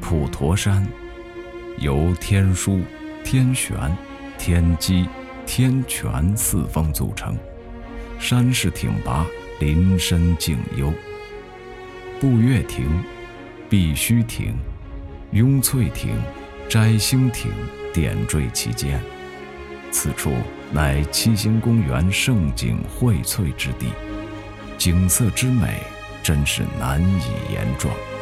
普陀山由天枢、天旋、天基、天泉四峰组成，山势挺拔，林深景幽。步月亭、碧虚亭、雍翠亭、摘星亭点缀其间，此处乃七星公园胜景荟萃之地，景色之美真是难以言状。